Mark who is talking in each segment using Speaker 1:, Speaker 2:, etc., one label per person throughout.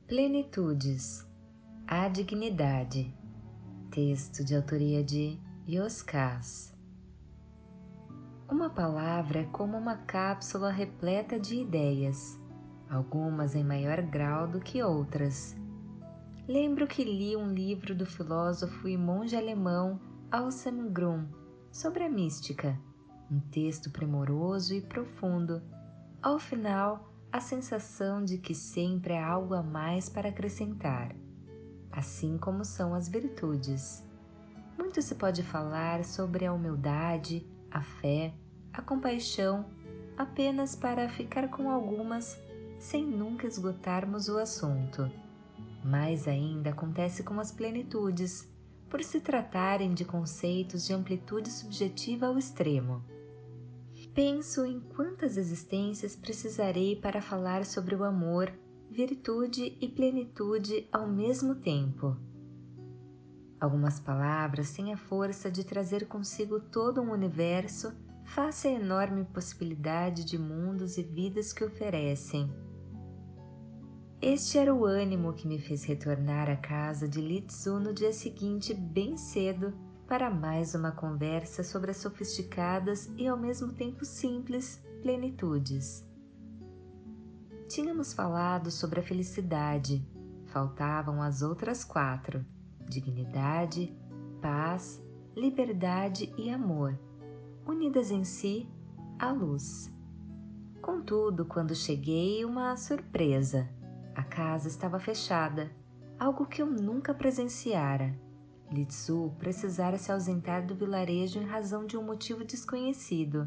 Speaker 1: Plenitudes, a dignidade. Texto de autoria de Yoskás. Uma palavra é como uma cápsula repleta de ideias, algumas em maior grau do que outras. Lembro que li um livro do filósofo e monge alemão Anselm Grün sobre a mística, um texto primoroso e profundo. Ao final, a sensação de que sempre há algo a mais para acrescentar, assim como são as virtudes. Muito se pode falar sobre a humildade, a fé, a compaixão, apenas para ficar com algumas, sem nunca esgotarmos o assunto. Mais ainda acontece com as plenitudes, por se tratarem de conceitos de amplitude subjetiva ao extremo. Penso em quantas existências precisarei para falar sobre o amor, virtude e plenitude ao mesmo tempo. Algumas palavras têm a força de trazer consigo todo um universo face à enorme possibilidade de mundos e vidas que oferecem. Este era o ânimo que me fez retornar à casa de Litsu no dia seguinte bem cedo para mais uma conversa sobre as sofisticadas e ao mesmo tempo simples plenitudes. Tínhamos falado sobre a felicidade, faltavam as outras 4, dignidade, paz, liberdade e amor, unidas em si, a luz. Contudo, quando cheguei, uma surpresa. A casa estava fechada, algo que eu nunca presenciara. Litsu precisara se ausentar do vilarejo em razão de um motivo desconhecido.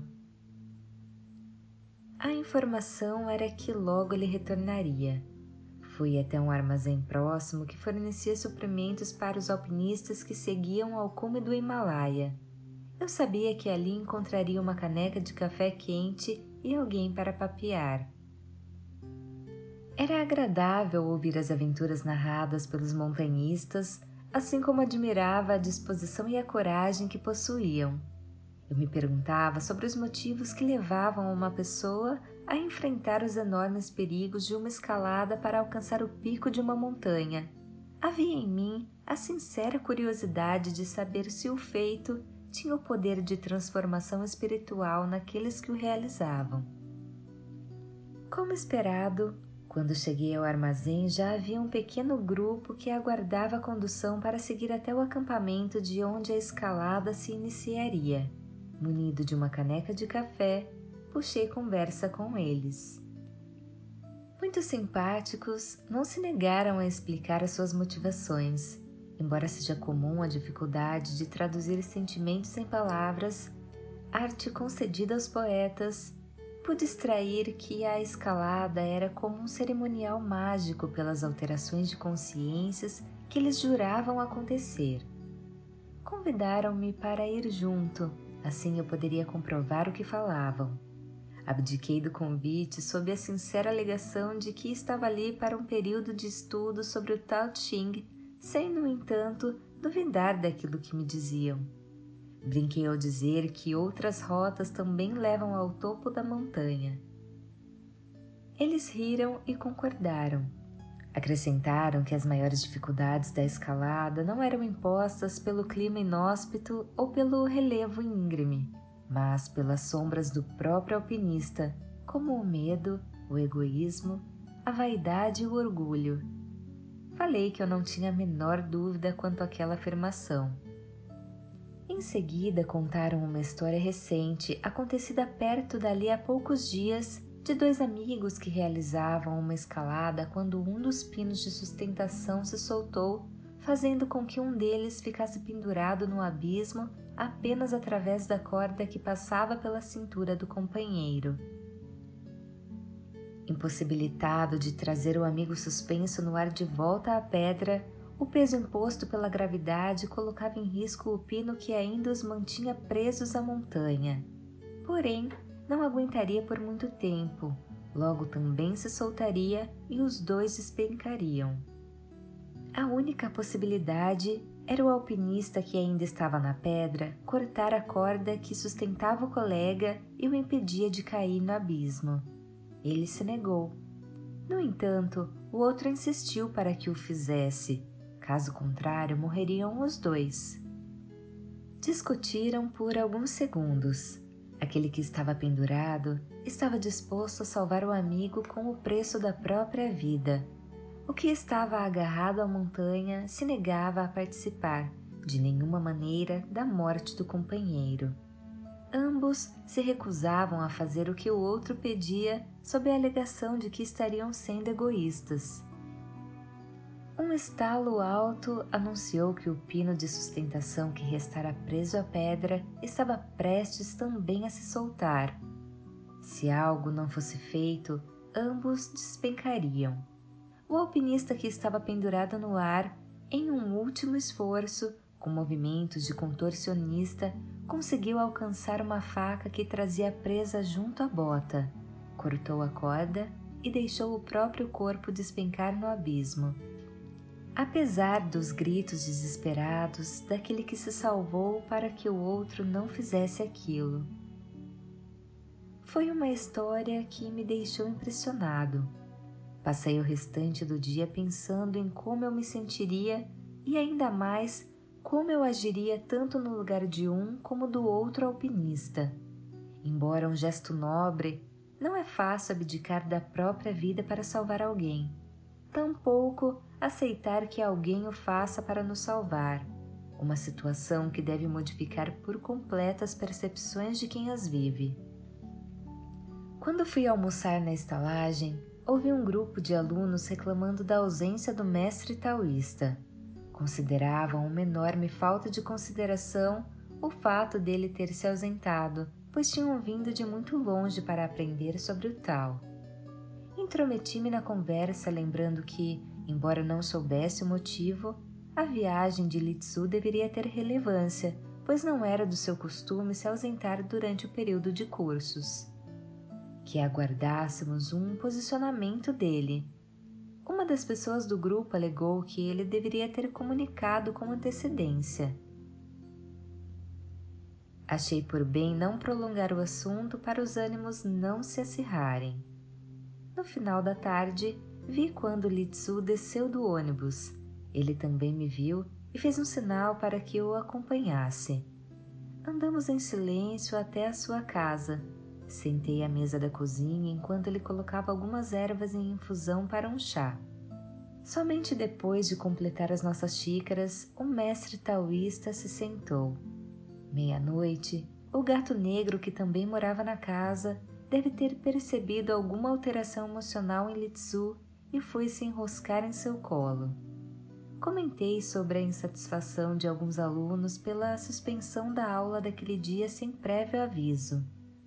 Speaker 1: A informação era que logo ele retornaria. Fui até um armazém próximo que fornecia suprimentos para os alpinistas que seguiam ao cume do Himalaia. Eu sabia que ali encontraria uma caneca de café quente e alguém para papear. Era agradável ouvir as aventuras narradas pelos montanhistas, assim como admirava a disposição e a coragem que possuíam. Eu me perguntava sobre os motivos que levavam uma pessoa a enfrentar os enormes perigos de uma escalada para alcançar o pico de uma montanha. Havia em mim a sincera curiosidade de saber se o feito tinha o poder de transformação espiritual naqueles que o realizavam. Como esperado, quando cheguei ao armazém já havia um pequeno grupo que aguardava a condução para seguir até o acampamento de onde a escalada se iniciaria. Munido de uma caneca de café, puxei conversa com eles. Muito simpáticos, não se negaram a explicar as suas motivações. Embora seja comum a dificuldade de traduzir sentimentos em palavras, arte concedida aos poetas, pude extrair que a escalada era como um cerimonial mágico pelas alterações de consciências que eles juravam acontecer. Convidaram-me para ir junto, assim eu poderia comprovar o que falavam. Abdiquei do convite sob a sincera alegação de que estava ali para um período de estudo sobre o Tao Te Ching, sem, no entanto, duvidar daquilo que me diziam. Brinquei ao dizer que outras rotas também levam ao topo da montanha. Eles riram e concordaram. Acrescentaram que as maiores dificuldades da escalada não eram impostas pelo clima inóspito ou pelo relevo íngreme, mas pelas sombras do próprio alpinista, como o medo, o egoísmo, a vaidade e o orgulho. Falei que eu não tinha a menor dúvida quanto àquela afirmação. Em seguida contaram uma história recente, acontecida perto dali há poucos dias, de 2 amigos que realizavam uma escalada quando um dos pinos de sustentação se soltou, fazendo com que um deles ficasse pendurado no abismo apenas através da corda que passava pela cintura do companheiro. Impossibilitado de trazer o amigo suspenso no ar de volta à pedra, o peso imposto pela gravidade colocava em risco o pino que ainda os mantinha presos à montanha. Porém, não aguentaria por muito tempo, logo também se soltaria e os 2 despencariam. A única possibilidade era o alpinista que ainda estava na pedra cortar a corda que sustentava o colega e o impedia de cair no abismo. Ele se negou. No entanto, o outro insistiu para que o fizesse, caso contrário morreriam os dois. Discutiram por alguns segundos. Aquele que estava pendurado estava disposto a salvar o amigo com o preço da própria vida. O que estava agarrado à montanha se negava a participar, de nenhuma maneira, da morte do companheiro. Ambos se recusavam a fazer o que o outro pedia sob a alegação de que estariam sendo egoístas. Um estalo alto anunciou que o pino de sustentação que restara preso à pedra estava prestes também a se soltar. Se algo não fosse feito, ambos despencariam. O alpinista que estava pendurado no ar, em um último esforço, com movimentos de contorcionista, conseguiu alcançar uma faca que trazia presa junto à bota, cortou a corda e deixou o próprio corpo despencar no abismo. Apesar dos gritos desesperados daquele que se salvou para que o outro não fizesse aquilo. Foi uma história que me deixou impressionado. Passei o restante do dia pensando em como eu me sentiria e ainda mais como eu agiria tanto no lugar de um como do outro alpinista. Embora um gesto nobre, não é fácil abdicar da própria vida para salvar alguém. Tampouco aceitar que alguém o faça para nos salvar, uma situação que deve modificar por completo as percepções de quem as vive. Quando fui almoçar na estalagem, ouvi um grupo de alunos reclamando da ausência do mestre taoísta. Consideravam uma enorme falta de consideração o fato dele ter se ausentado, pois tinham vindo de muito longe para aprender sobre o Tao. Intrometi-me na conversa, lembrando que, embora não soubesse o motivo, a viagem de Litsu deveria ter relevância, pois não era do seu costume se ausentar durante o período de cursos. Que aguardássemos um posicionamento dele. Uma das pessoas do grupo alegou que ele deveria ter comunicado com antecedência. Achei por bem não prolongar o assunto para os ânimos não se acirrarem. No final da tarde, vi quando Litsu desceu do ônibus. Ele também me viu e fez um sinal para que eu o acompanhasse. Andamos em silêncio até a sua casa. Sentei à mesa da cozinha enquanto ele colocava algumas ervas em infusão para um chá. Somente depois de completar as nossas xícaras, o mestre taoísta se sentou. Meia-noite, o gato negro que também morava na casa deve ter percebido alguma alteração emocional em Litsu e foi se enroscar em seu colo. Comentei sobre a insatisfação de alguns alunos pela suspensão da aula daquele dia sem prévio aviso.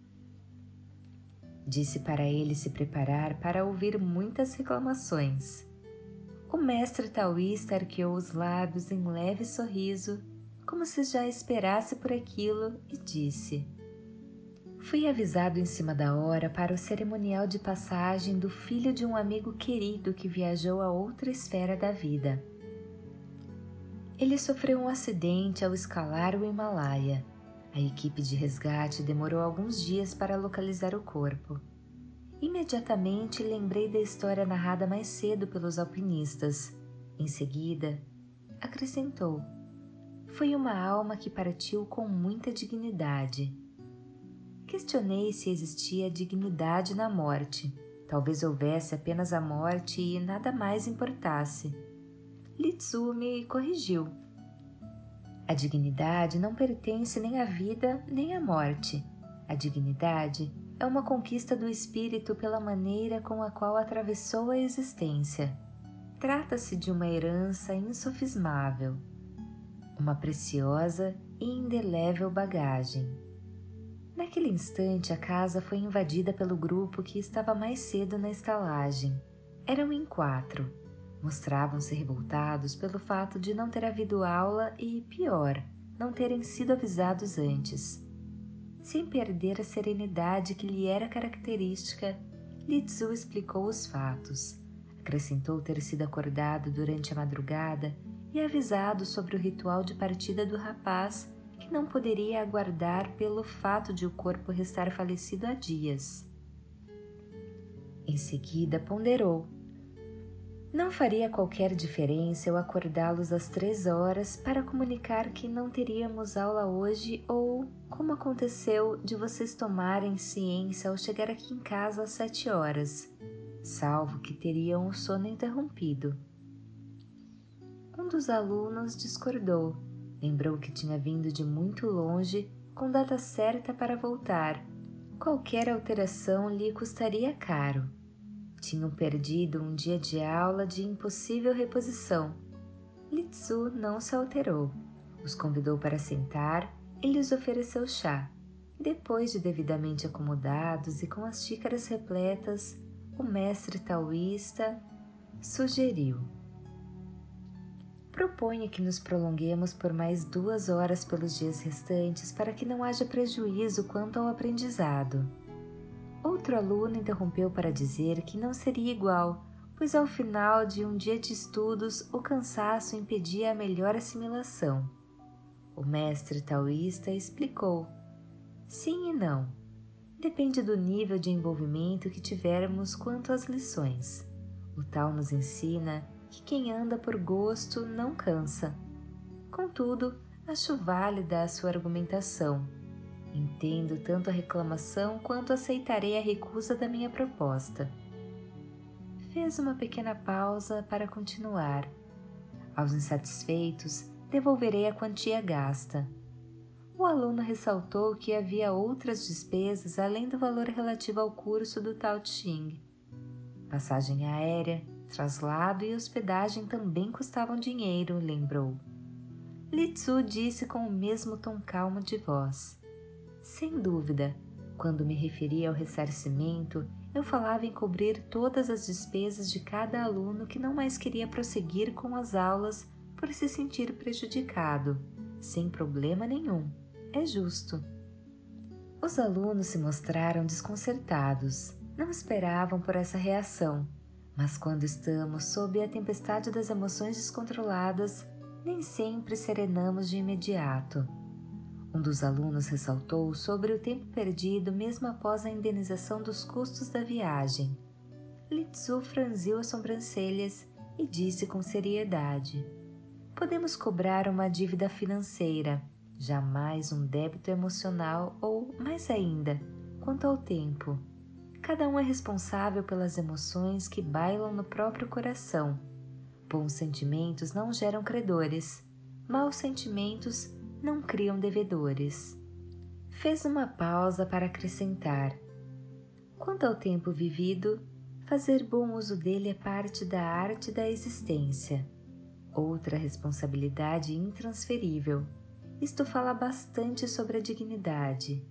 Speaker 1: Disse para ele se preparar para ouvir muitas reclamações. O mestre taoísta arqueou os lábios em leve sorriso, como se já esperasse por aquilo, e disse: Fui avisado em cima da hora para o cerimonial de passagem do filho de um amigo querido que viajou a outra esfera da vida. Ele sofreu um acidente ao escalar o Himalaia. A equipe de resgate demorou alguns dias para localizar o corpo. Imediatamente lembrei da história narrada mais cedo pelos alpinistas. Em seguida, acrescentou: Foi uma alma que partiu com muita dignidade. Questionei se existia dignidade na morte. Talvez houvesse apenas a morte e nada mais importasse. Litsu me corrigiu. A dignidade não pertence nem à vida nem à morte. A dignidade é uma conquista do espírito pela maneira com a qual atravessou a existência. Trata-se de uma herança insofismável, uma preciosa e indelével bagagem. Naquele instante, a casa foi invadida pelo grupo que estava mais cedo na estalagem. Eram em 4. Mostravam-se revoltados pelo fato de não ter havido aula e, pior, não terem sido avisados antes. Sem perder a serenidade que lhe era característica, Litsu explicou os fatos. Acrescentou ter sido acordado durante a madrugada e avisado sobre o ritual de partida do rapaz, que não poderia aguardar pelo fato de o corpo restar falecido há dias. Em seguida ponderou, Não faria qualquer diferença eu acordá-los às 3 horas para comunicar que não teríamos aula hoje ou, como aconteceu, de vocês tomarem ciência ao chegar aqui em casa às 7 horas, salvo que teriam o sono interrompido. Um dos alunos discordou, lembrou que tinha vindo de muito longe com data certa para voltar. Qualquer alteração lhe custaria caro. Tinham perdido um dia de aula de impossível reposição. Litsu não se alterou. Os convidou para sentar e lhes ofereceu chá. Depois de devidamente acomodados e com as xícaras repletas, o mestre taoísta sugeriu: proponho que nos prolonguemos por mais 2 horas pelos dias restantes para que não haja prejuízo quanto ao aprendizado. Outro aluno interrompeu para dizer que não seria igual, pois ao final de um dia de estudos o cansaço impedia a melhor assimilação. O mestre taoísta explicou: sim e não. Depende do nível de envolvimento que tivermos quanto às lições. O Tao nos ensina que quem anda por gosto não cansa. Contudo, acho válida a sua argumentação. Entendo tanto a reclamação quanto aceitarei a recusa da minha proposta. Fez uma pequena pausa para continuar. Aos insatisfeitos, devolverei a quantia gasta. O aluno ressaltou que havia outras despesas além do valor relativo ao curso do Tao Te Ching. Passagem aérea, traslado e hospedagem também custavam dinheiro, lembrou. Litsu disse com o mesmo tom calmo de voz: sem dúvida, quando me referia ao ressarcimento, eu falava em cobrir todas as despesas de cada aluno que não mais queria prosseguir com as aulas por se sentir prejudicado, sem problema nenhum. É justo. Os alunos se mostraram desconcertados, não esperavam por essa reação, mas quando estamos sob a tempestade das emoções descontroladas, nem sempre serenamos de imediato. Um dos alunos ressaltou sobre o tempo perdido mesmo após a indenização dos custos da viagem. Litsu franziu as sobrancelhas e disse com seriedade: podemos cobrar uma dívida financeira, jamais um débito emocional ou, mais ainda, quanto ao tempo. Cada um é responsável pelas emoções que bailam no próprio coração. Bons sentimentos não geram credores, maus sentimentos não criam devedores. Fez uma pausa para acrescentar: quanto ao tempo vivido, fazer bom uso dele é parte da arte da existência. Outra responsabilidade intransferível. Isto fala bastante sobre a dignidade.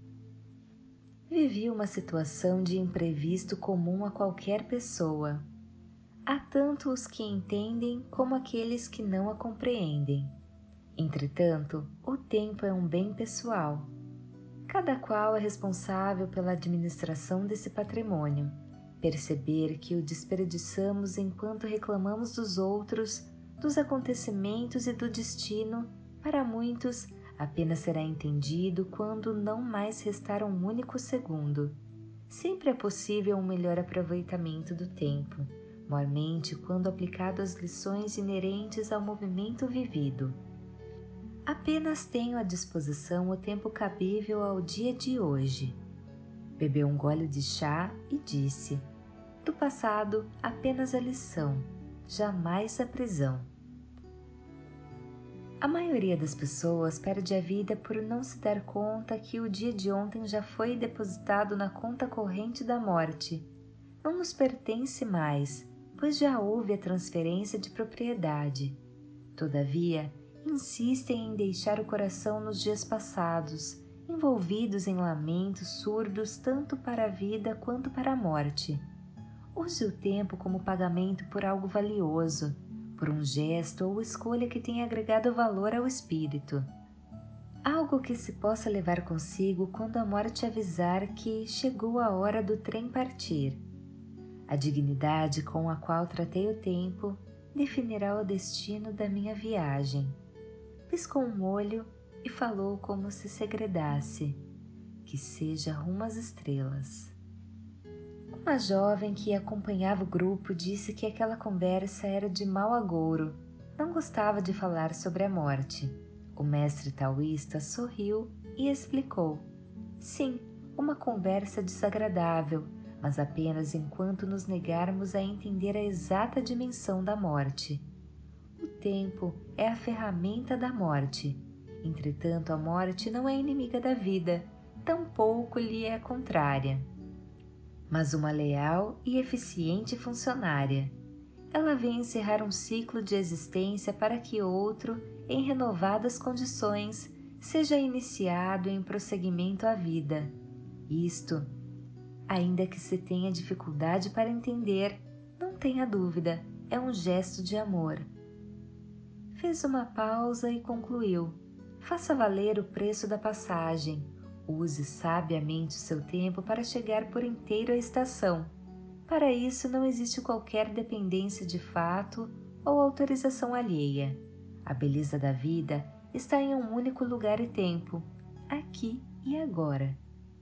Speaker 1: Vivi uma situação de imprevisto comum a qualquer pessoa. Há tanto os que entendem como aqueles que não a compreendem. Entretanto, o tempo é um bem pessoal. Cada qual é responsável pela administração desse patrimônio. Perceber que o desperdiçamos enquanto reclamamos dos outros, dos acontecimentos e do destino, para muitos, apenas será entendido quando não mais restar um único segundo. Sempre é possível um melhor aproveitamento do tempo, mormente quando aplicado às lições inerentes ao movimento vivido. Apenas tenho à disposição o tempo cabível ao dia de hoje. Bebeu um gole de chá e disse: do passado apenas a lição, jamais a prisão. A maioria das pessoas perde a vida por não se dar conta que o dia de ontem já foi depositado na conta corrente da morte. Não nos pertence mais, pois já houve a transferência de propriedade. Todavia, insistem em deixar o coração nos dias passados, envolvidos em lamentos surdos tanto para a vida quanto para a morte. Use o tempo como pagamento por algo valioso, por um gesto ou escolha que tenha agregado valor ao espírito. Algo que se possa levar consigo quando a morte avisar que chegou a hora do trem partir. A dignidade com a qual tratei o tempo definirá o destino da minha viagem. Piscou um olho e falou como se segredasse: que seja rumo às estrelas. Uma jovem que acompanhava o grupo disse que aquela conversa era de mau agouro, não gostava de falar sobre a morte. O mestre taoísta sorriu e explicou: sim, uma conversa desagradável, mas apenas enquanto nos negarmos a entender a exata dimensão da morte. O tempo é a ferramenta da morte. Entretanto, a morte não é inimiga da vida, tampouco lhe é contrária, mas uma leal e eficiente funcionária. Ela vem encerrar um ciclo de existência para que outro, em renovadas condições, seja iniciado em prosseguimento à vida. Isto, ainda que se tenha dificuldade para entender, não tenha dúvida, é um gesto de amor. Fez uma pausa e concluiu: faça valer o preço da passagem. Use sabiamente o seu tempo para chegar por inteiro à estação. Para isso não existe qualquer dependência de fato ou autorização alheia. A beleza da vida está em um único lugar e tempo, aqui e agora.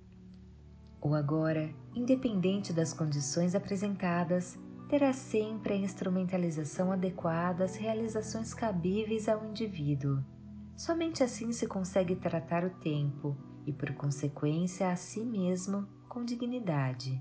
Speaker 1: O agora, independente das condições apresentadas, terá sempre a instrumentalização adequada às realizações cabíveis ao indivíduo. Somente assim se consegue tratar o tempo e, por consequência, a si mesmo com dignidade.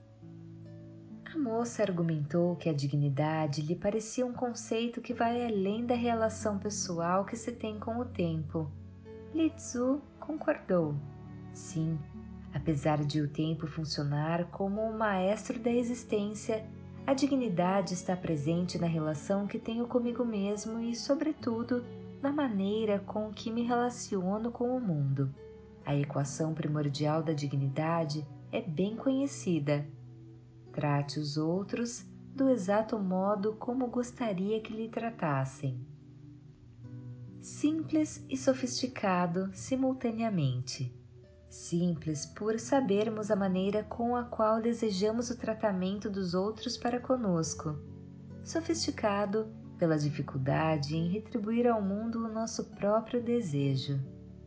Speaker 1: A moça argumentou que a dignidade lhe parecia um conceito que vai além da relação pessoal que se tem com o tempo. Li Tzu concordou. Sim, apesar de o tempo funcionar como o maestro da existência, a dignidade está presente na relação que tenho comigo mesmo e, sobretudo, na maneira com que me relaciono com o mundo. A equação primordial da dignidade é bem conhecida. Trate os outros do exato modo como gostaria que lhe tratassem. Simples e sofisticado simultaneamente. Simples por sabermos a maneira com a qual desejamos o tratamento dos outros para conosco. Sofisticado pela dificuldade em retribuir ao mundo o nosso próprio desejo.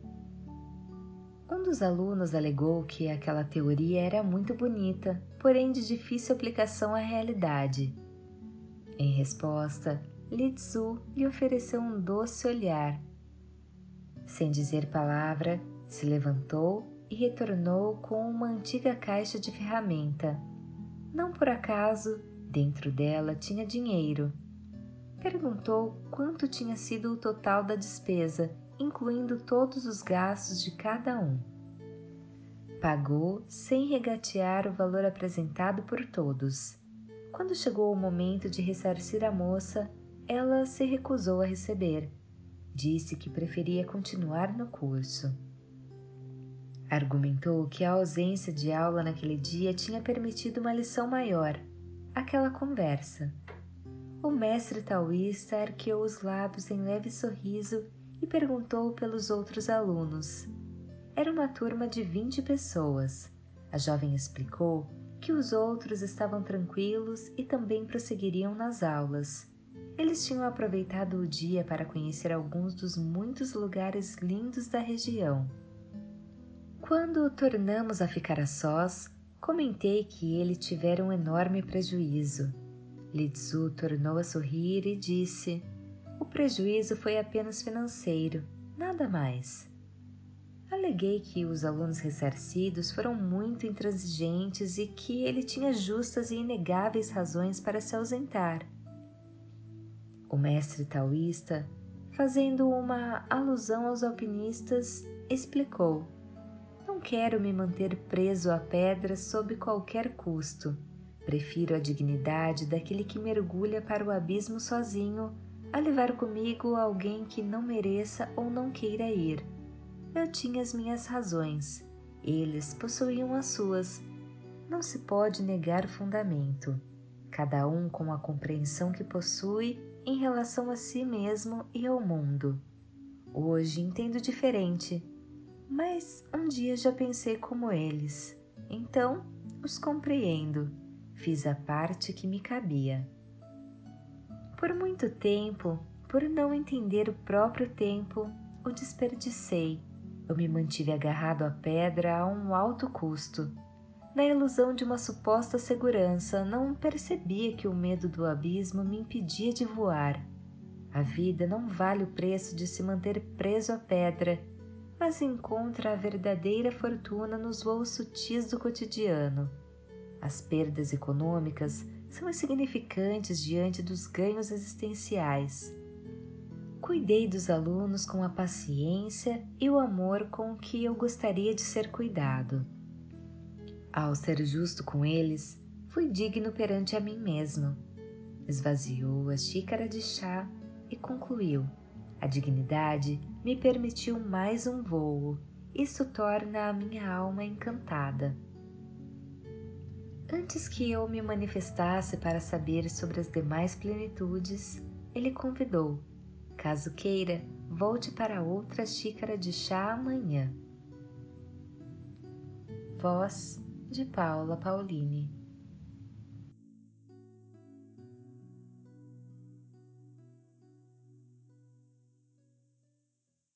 Speaker 1: Um dos alunos alegou que aquela teoria era muito bonita, porém de difícil aplicação à realidade. Em resposta, Li Tzu lhe ofereceu um doce olhar. Sem dizer palavra, se levantou e retornou com uma antiga caixa de ferramenta. Não por acaso, dentro dela tinha dinheiro. Perguntou quanto tinha sido o total da despesa, incluindo todos os gastos de cada um. Pagou sem regatear o valor apresentado por todos. Quando chegou o momento de ressarcir a moça, ela se recusou a receber. Disse que preferia continuar no curso. Argumentou que a ausência de aula naquele dia tinha permitido uma lição maior, aquela conversa. O mestre taoísta arqueou os lábios em leve sorriso e perguntou pelos outros alunos. Era uma turma de 20 pessoas. A jovem explicou que os outros estavam tranquilos e também prosseguiriam nas aulas. Eles tinham aproveitado o dia para conhecer alguns dos muitos lugares lindos da região. Quando tornamos a ficar a sós, comentei que ele tivera um enorme prejuízo. Li Tzu tornou a sorrir e disse: o prejuízo foi apenas financeiro, nada mais. Aleguei que os alunos ressarcidos foram muito intransigentes e que ele tinha justas e inegáveis razões para se ausentar. O mestre taoísta, fazendo uma alusão aos alpinistas, explicou: não quero me manter preso à pedra sob qualquer custo. Prefiro a dignidade daquele que mergulha para o abismo sozinho a levar comigo alguém que não mereça ou não queira ir. Eu tinha as minhas razões, eles possuíam as suas. Não se pode negar fundamento, cada um com a compreensão que possui em relação a si mesmo e ao mundo. Hoje entendo diferente, mas um dia já pensei como eles, então os compreendo, fiz a parte que me cabia. Por muito tempo, por não entender o próprio tempo, o desperdicei. Eu me mantive agarrado à pedra a um alto custo. Na ilusão de uma suposta segurança, não percebia que o medo do abismo me impedia de voar. A vida não vale o preço de se manter preso à pedra, mas encontra a verdadeira fortuna nos voos sutis do cotidiano. As perdas econômicas são insignificantes diante dos ganhos existenciais. Cuidei dos alunos com a paciência e o amor com que eu gostaria de ser cuidado. Ao ser justo com eles, fui digno perante a mim mesmo. Esvaziou a xícara de chá e concluiu: a dignidade me permitiu mais um voo. Isso torna a minha alma encantada. Antes que eu me manifestasse para saber sobre as demais plenitudes, ele convidou: caso queira, volte para outra xícara de chá amanhã. Voz de Paula Paulini.